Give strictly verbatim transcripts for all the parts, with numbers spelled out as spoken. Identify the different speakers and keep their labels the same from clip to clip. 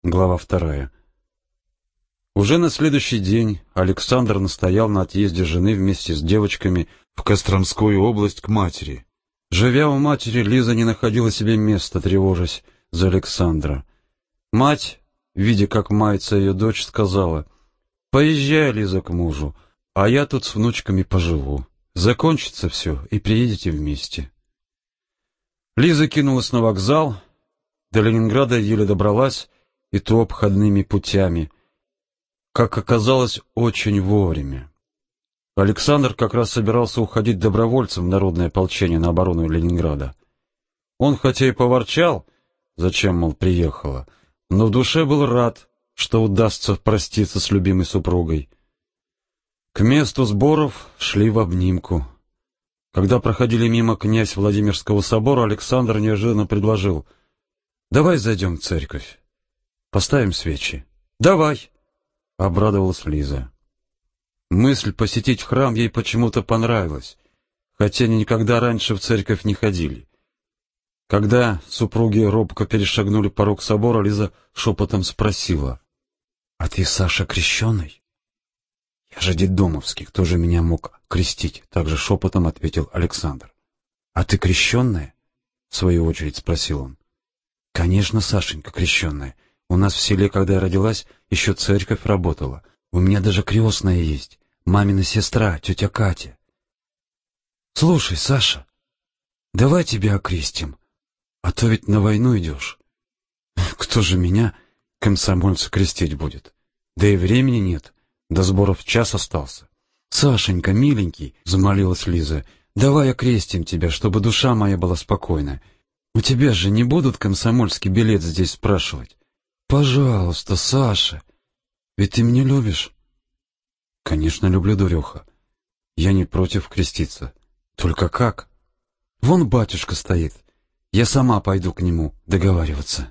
Speaker 1: Глава вторая. Уже на следующий день Александр настоял на отъезде жены вместе с девочками в Костромскую область к матери. Живя у матери, Лиза не находила себе места, тревожась за Александра. Мать, видя, как мается ее дочь, сказала: «Поезжай, Лиза, к мужу, а я тут с внучками поживу. Закончится все, и приедете вместе». Лиза кинулась на вокзал, до Ленинграда еле добралась, и то обходными путями. Как оказалось, очень вовремя. Александр как раз собирался уходить добровольцем в народное ополчение на оборону Ленинграда. Он хотя и поворчал, зачем, мол, приехала, но в душе был рад, что удастся проститься с любимой супругой. К месту сборов шли в обнимку. Когда проходили мимо князь Владимирского собора, Александр неожиданно предложил: «Давай зайдем в церковь. Поставим свечи». «Давай!» — обрадовалась Лиза. Мысль посетить храм ей почему-то понравилась, хотя они никогда раньше в церковь не ходили. Когда супруги робко перешагнули порог собора, Лиза шепотом спросила: «А ты, Саша, крещеный?» «Я же детдомовский, кто же меня мог крестить?» — также шепотом ответил Александр. «А ты крещенная?» — в свою очередь спросил он. «Конечно, Сашенька, крещенная. У нас в селе, когда я родилась, еще церковь работала. У меня даже крестная есть, мамина сестра, тетя Катя». «Слушай, Саша, давай тебя окрестим, а то ведь на войну идешь». «Кто же меня, комсомольца, крестить будет? Да и времени нет, до сборов час остался». «Сашенька, миленький», — замолилась Лиза, — «давай окрестим тебя, чтобы душа моя была спокойна. У тебя же не будут комсомольский билет здесь спрашивать? Пожалуйста, Саша, ведь ты меня любишь». «Конечно, люблю, дуреха. Я не против креститься. Только как? Вон батюшка стоит. Я сама пойду к нему договариваться».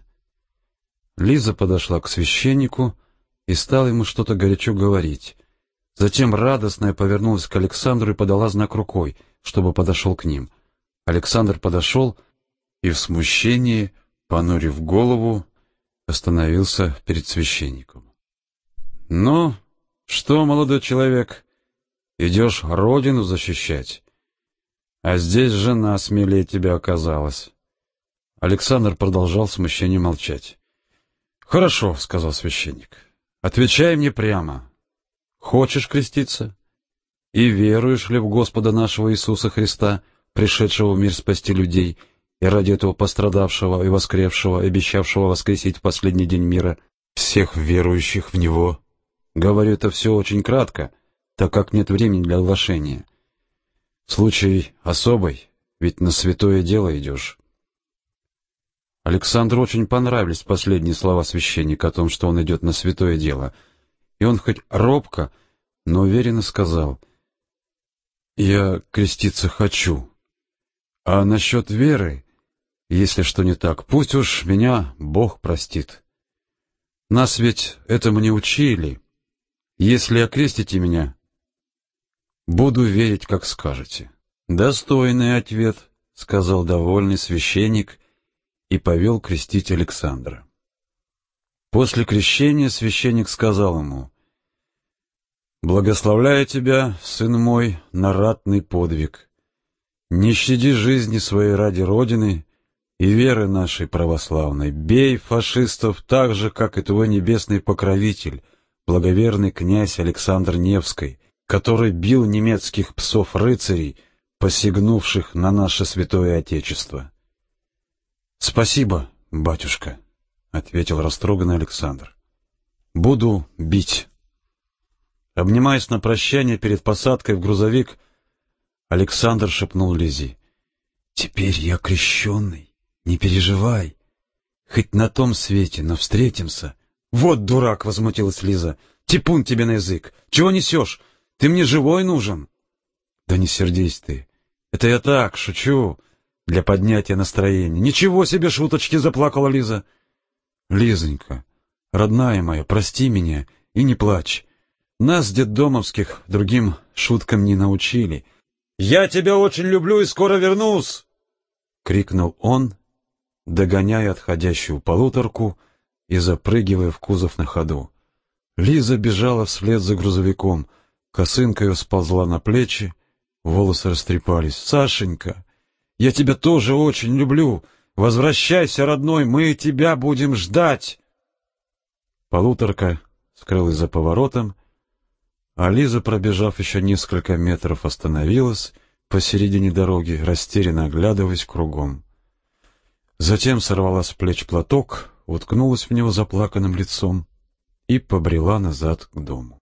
Speaker 1: Лиза подошла к священнику и стала ему что-то горячо говорить. Затем радостная повернулась к Александру и подала знак рукой, чтобы подошел к ним. Александр подошел и в смущении, понурив голову, остановился перед священником. «Ну, что, молодой человек, идешь родину защищать? А здесь жена смелее тебя оказалась». Александр продолжал в смущении молчать. «Хорошо», — сказал священник, — «отвечай мне прямо. Хочешь креститься? И веруешь ли в Господа нашего Иисуса Христа, пришедшего в мир спасти людей, и ради этого пострадавшего и воскресшего, и обещавшего воскресить в последний день мира всех верующих в Него? Говорю это все очень кратко, так как нет времени для оглашения. Случай особый, ведь на святое дело идешь». Александру очень понравились последние слова священника о том, что он идет на святое дело, и он хоть робко, но уверенно сказал: «Я креститься хочу, а насчет веры, если что не так, пусть уж меня Бог простит. Нас ведь этому не учили. Если окрестите меня, буду верить, как скажете». «Достойный ответ», — сказал довольный священник и повел крестить Александра. После крещения священник сказал ему: «Благословляю тебя, сын мой, на ратный подвиг. Не щади жизни своей ради Родины и веры нашей православной. Бей фашистов так же, как и твой небесный покровитель, благоверный князь Александр Невский, который бил немецких псов-рыцарей, посягнувших на наше святое Отечество». «Спасибо, батюшка», — ответил растроганный Александр. «Буду бить». Обнимаясь на прощание перед посадкой в грузовик, Александр шепнул Лизе: «Теперь я крещенный, не переживай. Хоть на том свете, но встретимся». «Вот дурак!» — возмутилась Лиза. «Типун тебе на язык! Чего несешь? Ты мне живой нужен!» «Да не сердись ты. Это я так, шучу, для поднятия настроения». «Ничего себе шуточки!» — заплакала Лиза. «Лизонька, родная моя, прости меня и не плачь. Нас, детдомовских, другим шуткам не научили». «Я тебя очень люблю и скоро вернусь!» — крикнул он, догоняя отходящую полуторку и запрыгивая в кузов на ходу. Лиза бежала вслед за грузовиком, косынка ее сползла на плечи, волосы растрепались. «Сашенька, я тебя тоже очень люблю! Возвращайся, родной, мы тебя будем ждать!» Полуторка скрылась за поворотом, а Лиза, пробежав еще несколько метров, остановилась посередине дороги, растерянно оглядываясь кругом. Затем сорвала с плеч платок, уткнулась в него заплаканным лицом и побрела назад к дому.